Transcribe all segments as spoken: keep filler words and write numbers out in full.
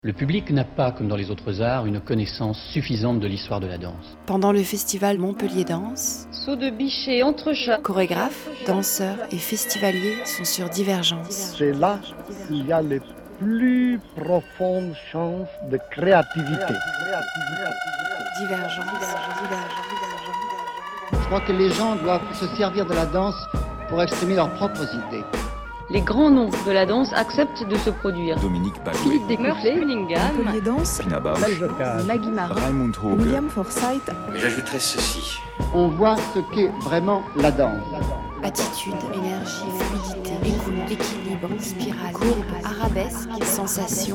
Le public n'a pas, comme dans les autres arts, une connaissance suffisante de l'histoire de la danse. Pendant le festival Montpellier Danse, saut de bichet, entrechat, chorégraphes, danseurs et festivaliers sont sur Divergence. C'est là qu'il y a les plus profondes chances de créativité. Divergence, Je crois que les gens doivent se servir de la danse pour exprimer leurs propres idées. les grands noms de la danse acceptent de se produire. Dominique Balouet, Philippe Descouflé, Cunningham, Montpellier Danse, Pina Bausch, Maggie Martin, Raymond Hoge. William Forsythe. Mais j'ajouterais ceci. On voit ce qu'est vraiment la danse. attitude, énergie, fluidité, écoute, équilibre, spirale, courbe, arabesque, sensation.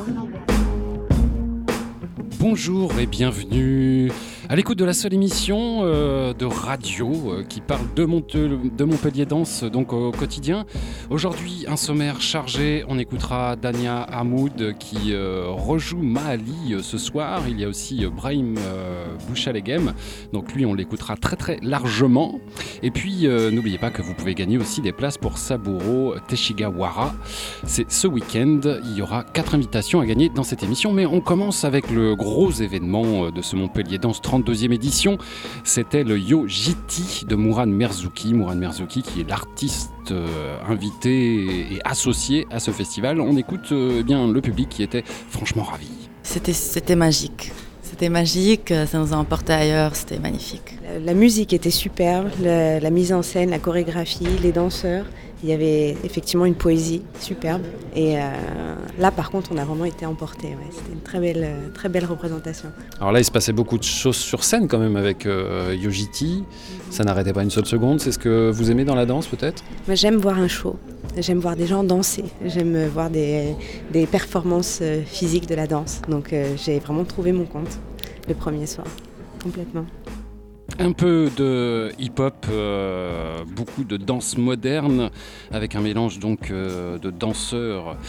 Bonjour et bienvenue à l'écoute de la seule émission euh, de radio euh, qui parle de, Monte- de Montpellier Danse donc au quotidien. Aujourd'hui, un sommaire chargé. On écoutera Dania Hamoud qui euh, rejoue Mahali euh, ce soir. Il y a aussi euh, Brahim euh, Bouchaleghem. Donc lui, on l'écoutera très très largement. Et puis, euh, n'oubliez pas que vous pouvez gagner aussi des places pour Saburo Teshigawara. C'est ce week-end. Il y aura quatre invitations à gagner dans cette émission. Mais on commence avec le gros événement de ce Montpellier Danse trente-deuxième édition. C'était le Yo Jiti de Mouran Merzouki. Mouran Merzouki qui est l'artiste euh, invité et associé à ce festival. On écoute euh, bien le public qui était franchement ravi. C'était, c'était magique. C'était magique, ça nous a emporté ailleurs, c'était magnifique. La, la musique était superbe, la, la mise en scène, la chorégraphie, les danseurs. Il y avait effectivement une poésie superbe. Et euh, là, par contre, on a vraiment été emportés. Ouais. C'était une très belle, très belle représentation. Alors là, il se passait beaucoup de choses sur scène quand même avec euh, Yo Jiti. Ça n'arrêtait pas une seule seconde. C'est ce que vous aimez dans la danse peut-être ? Moi, j'aime voir un show. J'aime voir des gens danser. J'aime voir des, des performances physiques de la danse. Donc euh, j'ai vraiment trouvé mon compte le premier soir, complètement. Un peu de hip-hop, euh, beaucoup de danse moderne, avec un mélange donc euh, de danseurs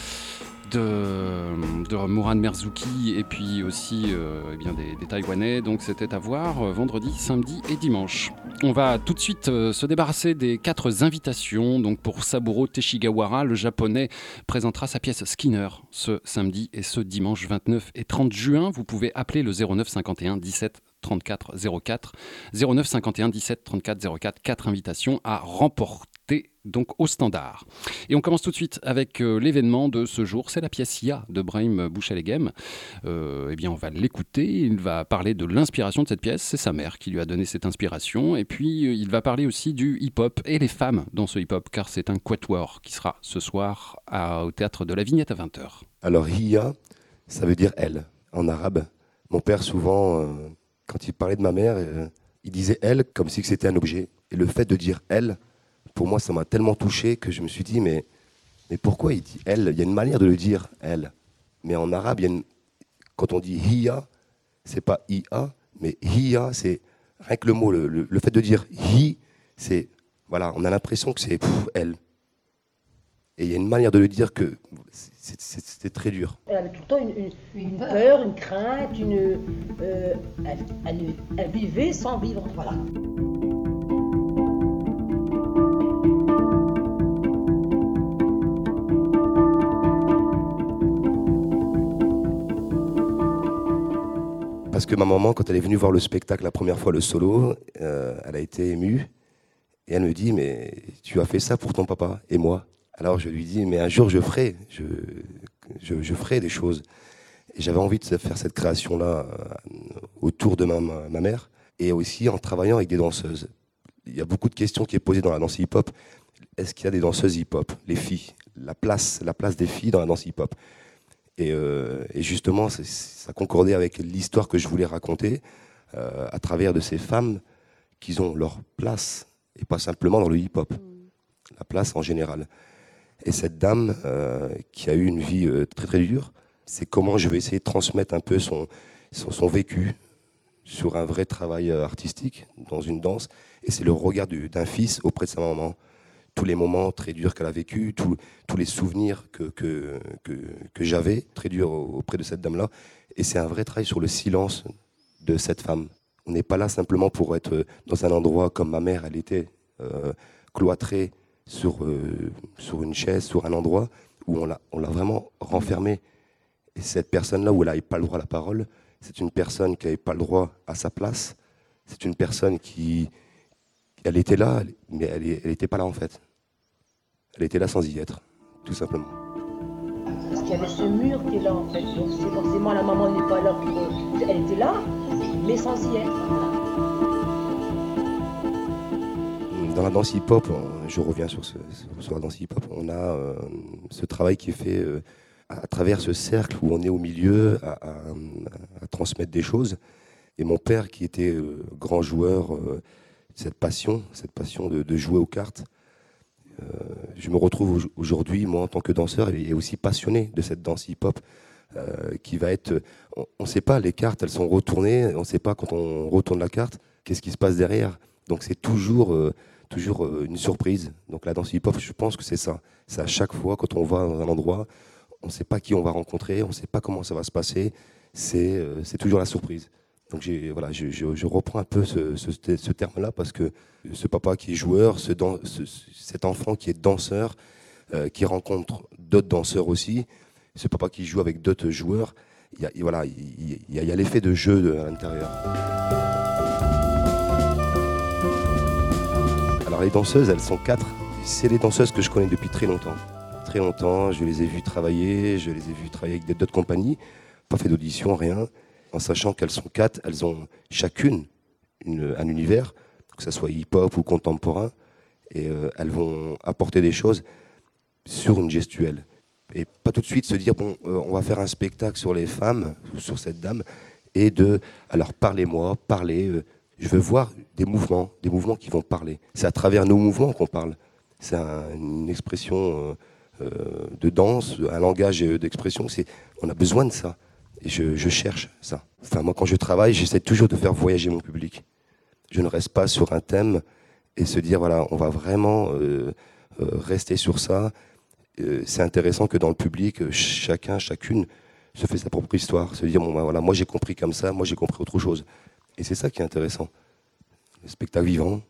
de, de Mouran Merzouki et puis aussi euh, eh bien des, des Taïwanais. Donc c'était à voir euh, vendredi, samedi et dimanche. On va tout de suite euh, se débarrasser des quatre invitations. Donc pour Saburo Teshigawara, le japonais présentera sa pièce Skinner ce samedi et ce dimanche vingt-neuf et trente juin. Vous pouvez appeler le zéro neuf cinquante et un dix-sept trente-quatre zéro quatre, zéro neuf cinquante et un dix-sept trente-quatre zéro quatre, quatre invitations à remporter donc au standard. Et on commence tout de suite avec euh, l'événement de ce jour, c'est la pièce Ya de Brahim Bouchaleghem. Euh, eh bien on va l'écouter, il va parler de l'inspiration de cette pièce, c'est sa mère qui lui a donné cette inspiration, et puis euh, il va parler aussi du hip-hop et les femmes dans ce hip-hop, car c'est un quatuor qui sera ce soir à, au Théâtre de la Vignette à vingt heures. Alors Hiya, ça veut dire elle, en arabe. Mon père souvent... Euh... Quand il parlait de ma mère, euh, il disait « elle » comme si c'était un objet. Et le fait de dire « elle », pour moi, ça m'a tellement touché que je me suis dit « mais, mais pourquoi il dit « elle » ? Il y a une manière de le dire « elle ». Mais en arabe, il y a une... quand on dit « hiya », c'est pas « ia », mais « hiya », c'est rien que le mot, le, le, le fait de dire « hi », c'est... Voilà, on a l'impression que c'est pff, « elle ». Et il y a une manière de le dire que c'est, c'est, c'est très dur. Elle avait tout le temps une, une, une peur, une crainte, une, euh, elle, elle, elle vivait sans vivre. Voilà. Parce que ma maman, quand elle est venue voir le spectacle la première fois, le solo, euh, elle a été émue. Et elle me dit, mais tu as fait ça pour ton papa et moi. Alors je lui dis, mais un jour je ferai, je, je, je ferai des choses. Et j'avais envie de faire cette création-là euh, autour de ma, ma, ma mère, et aussi en travaillant avec des danseuses. Il y a beaucoup de questions qui est posées dans la danse hip-hop. Est-ce qu'il y a des danseuses hip-hop, les filles, la place, la place des filles dans la danse hip-hop. Et, euh, et justement, c'est, ça concordait avec l'histoire que je voulais raconter euh, à travers de ces femmes qui ont leur place, et pas simplement dans le hip-hop, la place en général. Et cette dame euh, qui a eu une vie euh, très très dure, c'est comment je vais essayer de transmettre un peu son, son, son vécu sur un vrai travail euh, artistique dans une danse. Et c'est le regard du, d'un fils auprès de sa maman. Tous les moments très durs qu'elle a vécu, tous, tous les souvenirs que, que, que, que j'avais très durs auprès de cette dame-là. Et c'est un vrai travail sur le silence de cette femme. On n'est pas là simplement pour être dans un endroit comme ma mère, elle était euh, cloîtrée, Sur, euh, sur une chaise, sur un endroit où on l'a, on l'a vraiment renfermée. Et cette personne-là où elle n'avait pas le droit à la parole, c'est une personne qui n'avait pas le droit à sa place. C'est une personne qui, elle était là, mais elle n'était pas là en fait. Elle était là sans y être, tout simplement. Parce qu'il y avait ce mur qui est là en fait, donc c'est forcément la maman n'est pas là pour... Elle était là, mais sans y être. Dans la danse hip-hop, je reviens sur, ce, sur la danse hip-hop, on a euh, ce travail qui est fait euh, à travers ce cercle où on est au milieu à, à, à transmettre des choses. Et mon père qui était euh, grand joueur, euh, cette passion, cette passion de, de jouer aux cartes, euh, je me retrouve aujourd'hui, moi en tant que danseur, et aussi passionné de cette danse hip-hop euh, qui va être... On ne sait pas, les cartes, elles sont retournées, on ne sait pas quand on retourne la carte, qu'est-ce qui se passe derrière. Donc c'est toujours... Euh, toujours une surprise. Donc la danse hip-hop, je pense que c'est ça. C'est à chaque fois, quand on va dans un endroit, on ne sait pas qui on va rencontrer, on ne sait pas comment ça va se passer. C'est, euh, c'est toujours la surprise. Donc j'ai, voilà, je, je, je reprends un peu ce, ce, ce terme-là parce que ce papa qui est joueur, ce dan- ce, cet enfant qui est danseur, euh, qui rencontre d'autres danseurs aussi, ce papa qui joue avec d'autres joueurs, il y a, voilà, il y a, il y a l'effet de jeu de, à l'intérieur. Alors les danseuses, elles sont quatre. C'est les danseuses que je connais depuis très longtemps. Très longtemps, je les ai vues travailler, je les ai vues travailler avec d'autres compagnies, pas fait d'audition, rien. En sachant qu'elles sont quatre, elles ont chacune une, un univers, que ce soit hip-hop ou contemporain, et euh, elles vont apporter des choses sur une gestuelle. Et pas tout de suite se dire, bon, euh, on va faire un spectacle sur les femmes, ou sur cette dame, et de, alors parlez-moi, parlez, euh, je veux voir des mouvements, des mouvements qui vont parler. C'est à travers nos mouvements qu'on parle. C'est un, une expression euh, euh, de danse, un langage d'expression. C'est, on a besoin de ça. Et je, je cherche ça. Enfin, moi, quand je travaille, j'essaie toujours de faire voyager mon public. Je ne reste pas sur un thème et se dire, voilà, on va vraiment euh, euh, rester sur ça. Euh, c'est intéressant que dans le public, chacun, chacune se fait sa propre histoire. Se dire, bon, ben, voilà, moi j'ai compris comme ça, moi j'ai compris autre chose. Et c'est ça qui est intéressant. Le spectacle vivant.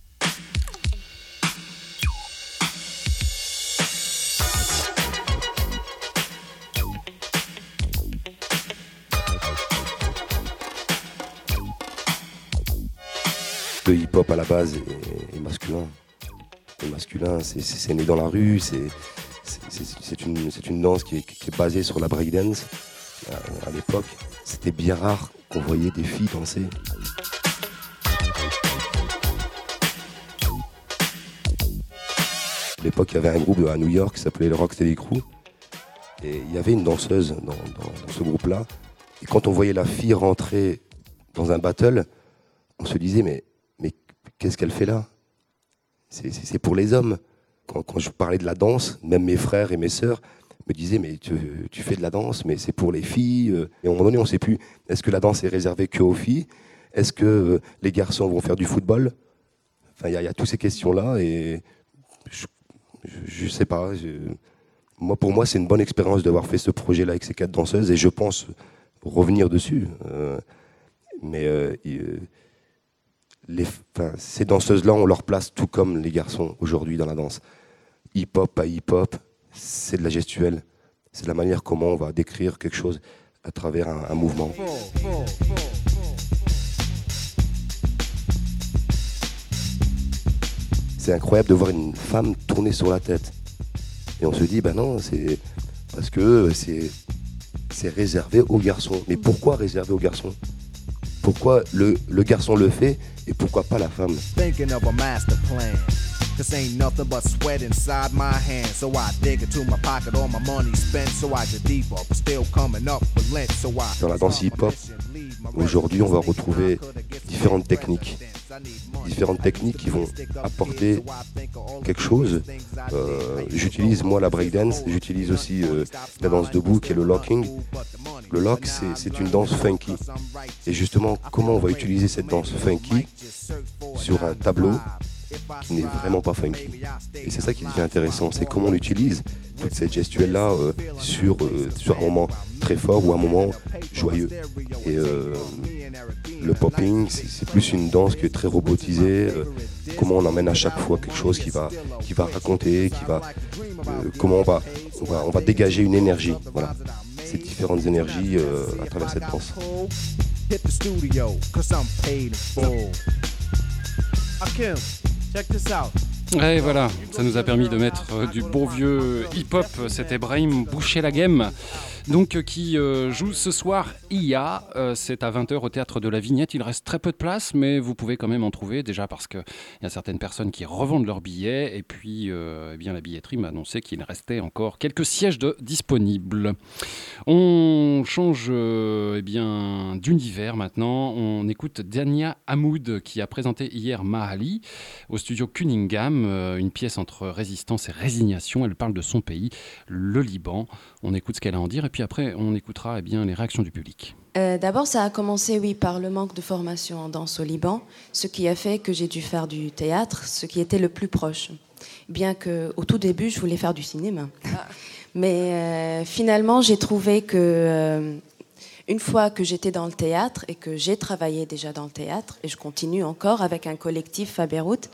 Le hip-hop à la base est, est masculin. est masculin, c'est, c'est, c'est né dans la rue, c'est, c'est, c'est, c'est, une, c'est une danse qui est, qui est basée sur la breakdance. À, à l'époque, c'était bien rare qu'on voyait des filles danser. À l'époque, il y avait un groupe à New York qui s'appelait le Rocksteady Crew. Et il y avait une danseuse dans, dans, dans ce groupe-là. Et quand on voyait la fille rentrer dans un battle, on se disait, mais, mais qu'est-ce qu'elle fait là ? c'est, c'est, c'est pour les hommes. Quand, quand je parlais de la danse, même mes frères et mes sœurs me disaient, mais tu, tu fais de la danse, mais c'est pour les filles. Et à un moment donné, on ne sait plus, est-ce que la danse est réservée qu'aux filles ? Est-ce que euh, les garçons vont faire du football ? Enfin, il y, y a toutes ces questions-là et je ne sais pas. Je, moi, pour moi, c'est une bonne expérience d'avoir fait ce projet-là avec ces quatre danseuses et je pense revenir dessus. Euh, mais euh, euh, les, enfin, ces danseuses-là ont leur place tout comme les garçons aujourd'hui dans la danse. Hip-hop, pas hip-hop, c'est de la gestuelle. C'est de la manière comment on va décrire quelque chose à travers un, un mouvement. C'est incroyable de voir une femme tourner sur la tête. Et on se dit, ben non, c'est parce que c'est, c'est réservé aux garçons. Mais pourquoi réservé aux garçons ? Pourquoi le, le garçon le fait et pourquoi pas la femme ? Dans la danse hip-hop, aujourd'hui, on va retrouver différentes techniques. Différentes techniques qui vont apporter quelque chose. Euh, j'utilise moi la breakdance, j'utilise aussi euh, la danse debout qui est le locking. Le lock, c'est, c'est une danse funky. Et justement, comment on va utiliser cette danse funky sur un tableau qui n'est vraiment pas funky. Et c'est ça qui devient intéressant, c'est comment on utilise toute cette gestuelle-là euh, sur, euh, sur un moment très fort ou un moment joyeux. Et euh, le popping, c'est, c'est plus une danse qui est très robotisée. Euh, comment on emmène à chaque fois quelque chose qui va, qui va raconter, qui va, euh, comment on va, on va, on va dégager une énergie. Voilà. ces différentes énergies euh, à travers cette danse. Et voilà, ça nous a permis de mettre euh, du bon vieux hip-hop. C'était Brahim Bouchelaghem, donc euh, qui euh, joue ce soir I A. Euh, c'est à vingt heures au Théâtre de la Vignette. Il reste très peu de place, mais vous pouvez quand même en trouver, déjà parce qu'il y a certaines personnes qui revendent leurs billets. Et puis, euh, eh bien, la billetterie m'a annoncé qu'il restait encore quelques sièges de disponibles. On change euh, eh bien, d'univers maintenant. On écoute Dania Hamoud qui a présenté hier Mahali au studio Cunningham, euh, une pièce entre résistance et résignation. Elle parle de son pays, le Liban. On écoute ce qu'elle a à en dire et puis après on écoutera eh bien, les réactions du public. Euh, d'abord, ça a commencé, oui, par le manque de formation en danse au Liban, ce qui a fait que j'ai dû faire du théâtre, ce qui était le plus proche. Bien qu'au tout début, je voulais faire du cinéma. Ah. Mais euh, finalement, j'ai trouvé que euh, une fois que j'étais dans le théâtre et que j'ai travaillé déjà dans le théâtre, et je continue encore avec un collectif à Beyrouth,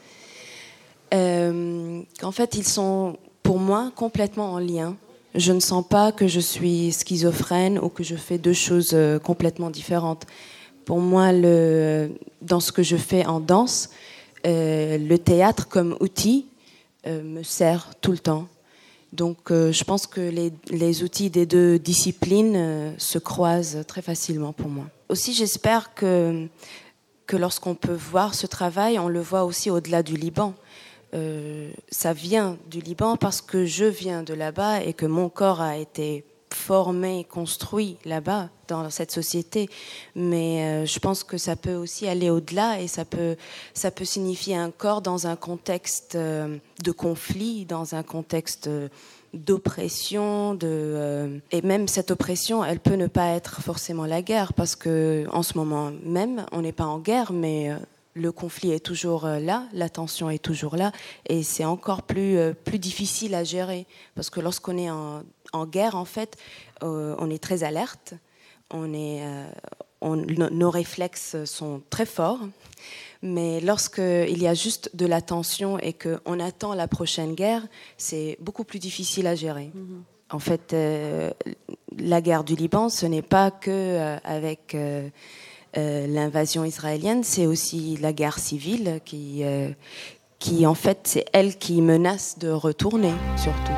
euh, qu'en fait, ils sont pour moi complètement en lien. Je ne sens pas que je suis schizophrène ou que je fais deux choses euh, complètement différentes. Pour moi, le, dans ce que je fais en danse, euh, le théâtre comme outil euh, me sert tout le temps. Donc euh, je pense que les, les outils des deux disciplines euh, se croisent très facilement pour moi. Aussi, j'espère que, que lorsqu'on peut voir ce travail, on le voit aussi au-delà du Liban. Euh, ça vient du Liban parce que je viens de là-bas et que mon corps a été formé, construit là-bas, dans cette société. Mais euh, je pense que ça peut aussi aller au-delà et ça peut, ça peut signifier un corps dans un contexte euh, de conflit, dans un contexte euh, d'oppression. De, euh, et même cette oppression, elle peut ne pas être forcément la guerre parce qu'en ce moment même, on n'est pas en guerre, mais... Euh, le conflit est toujours là, la tension est toujours là, et c'est encore plus, euh, plus difficile à gérer. Parce que lorsqu'on est en, en guerre, en fait, euh, on est très alerte, on est, euh, on, no, nos réflexes sont très forts, mais lorsqu'il y a juste de la tension et qu'on attend la prochaine guerre, c'est beaucoup plus difficile à gérer. Mm-hmm. En fait, euh, la guerre du Liban, ce n'est pas que euh, avec... Euh, Euh, l'invasion israélienne, c'est aussi la guerre civile qui, euh, qui en fait, c'est elle qui menace de retourner, surtout.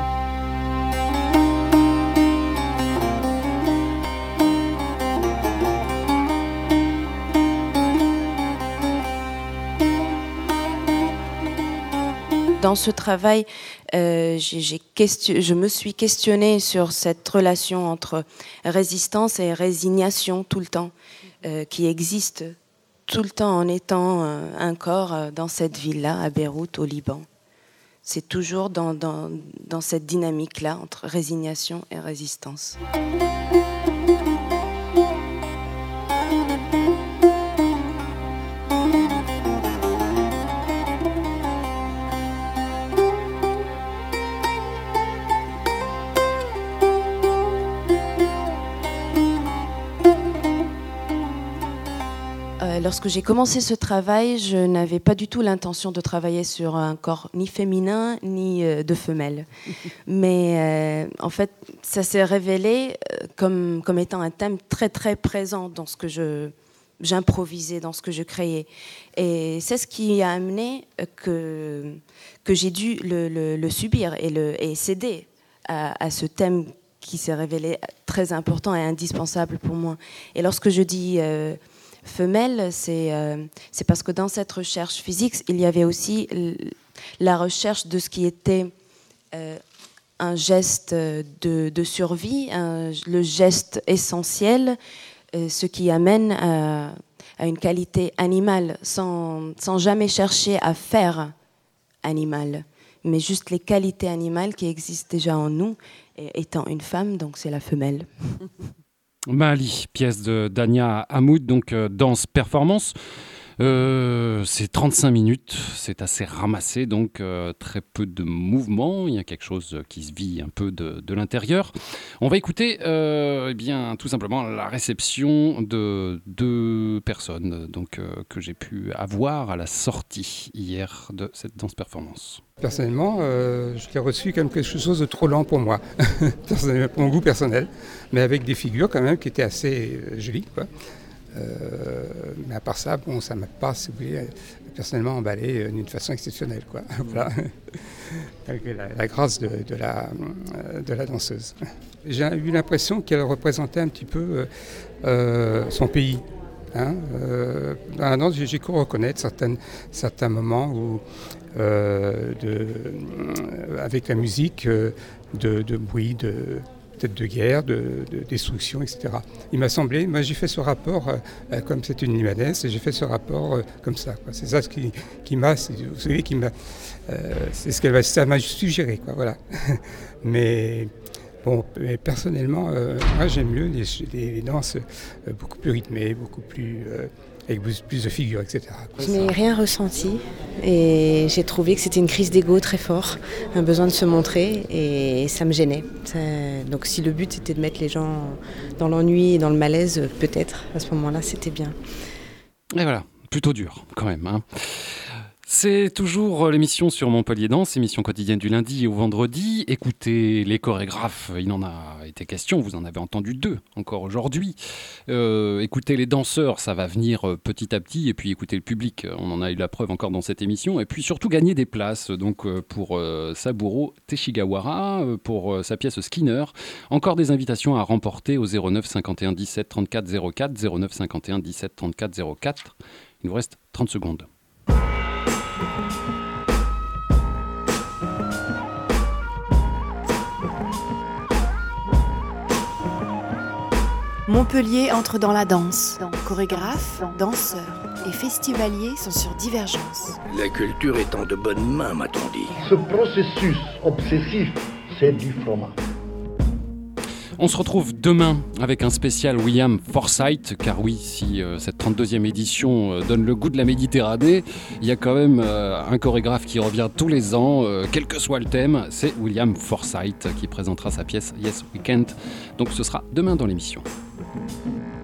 Dans ce travail, euh, j'ai, j'ai question, je me suis questionnée sur cette relation entre résistance et résignation tout le temps. Euh, qui existe tout le temps en étant euh, un corps euh, dans cette ville-là, à Beyrouth, au Liban. C'est toujours dans, dans, dans cette dynamique-là, entre résignation et résistance. Lorsque j'ai commencé ce travail, je n'avais pas du tout l'intention de travailler sur un corps ni féminin ni euh, de femelle. Mais euh, en fait, ça s'est révélé euh, comme, comme étant un thème très très présent dans ce que je, j'improvisais, dans ce que je créais. Et c'est ce qui a amené que, que j'ai dû le, le, le subir et, le, et céder à, à ce thème qui s'est révélé très important et indispensable pour moi. Et lorsque je dis... Euh, femelle, c'est, euh, c'est parce que dans cette recherche physique, il y avait aussi la recherche de ce qui était euh, un geste de, de survie, un, le geste essentiel, euh, ce qui amène à, à une qualité animale, sans, sans jamais chercher à faire animal, mais juste les qualités animales qui existent déjà en nous, et étant une femme, donc c'est la femelle. Mahali, pièce de Dania Hamoud, donc euh, danse-performance. Euh, c'est trente-cinq minutes, c'est assez ramassé, donc euh, très peu de mouvement. Il y a quelque chose qui se vit un peu de, de l'intérieur. On va écouter euh, eh bien, tout simplement la réception de deux personnes donc, euh, que j'ai pu avoir à la sortie hier de cette danse-performance. Personnellement, euh, je l'ai reçu comme quelque chose de trop lent pour moi, pour mon goût personnel, mais avec des figures quand même qui étaient assez euh, jolies, quoi. Euh, mais à part ça, bon, ça ne m'a pas, si vous voulez, personnellement emballé euh, d'une façon exceptionnelle, quoi. Voilà. Avec la, la grâce de, de, la, de la danseuse. J'ai eu l'impression qu'elle représentait un petit peu euh, son pays. Hein. Euh, dans la danse, j'ai, j'ai cru reconnaître certaines, certains moments où, euh, de, avec la musique, euh, de, de bruit, de... peut-être de guerre, de, de destruction, et cetera. Il m'a semblé, moi j'ai fait ce rapport, euh, comme c'est une libanaise, et j'ai fait ce rapport euh, comme ça, quoi. C'est ça ce qui, qui m'a, c'est, vous savez, qui m'a, euh, c'est ce qu'elle va, ça m'a suggéré, quoi, voilà. Mais bon, mais personnellement, euh, moi j'aime mieux les, les, les danses euh, beaucoup plus rythmées, beaucoup plus euh, avec plus de figures, et cetera. Je n'ai rien ressenti et j'ai trouvé que c'était une crise d'ego très fort, un besoin de se montrer et ça me gênait. Ça, donc si le but c'était de mettre les gens dans l'ennui et dans le malaise, peut-être à ce moment-là c'était bien. Et voilà, plutôt dur quand même, hein. C'est toujours l'émission sur Montpellier Danse, émission quotidienne du lundi au vendredi. Écoutez les chorégraphes, il en a été question, vous en avez entendu deux encore aujourd'hui. Euh, écoutez les danseurs, ça va venir petit à petit. Et puis écoutez le public, on en a eu la preuve encore dans cette émission. Et puis surtout gagner des places donc, pour euh, Saburo Teshigawara, pour euh, sa pièce Skinner. Encore des invitations à remporter au zéro neuf cinquante et un dix-sept trente-quatre zéro quatre, zéro neuf cinquante et un dix-sept trente-quatre zéro quatre. Il nous reste trente secondes. Montpellier entre dans la danse. Chorégraphes, danseurs et festivaliers sont sur Divergence. La culture est en de bonnes mains, m'a-t-on dit. Ce processus obsessif, c'est du fromage. On se retrouve demain avec un spécial William Forsythe, car oui, si euh, cette trente-deuxième édition euh, donne le goût de la Méditerranée, il y a quand même euh, un chorégraphe qui revient tous les ans, euh, quel que soit le thème, c'est William Forsythe qui présentera sa pièce Yes We Can't. Donc ce sera demain dans l'émission.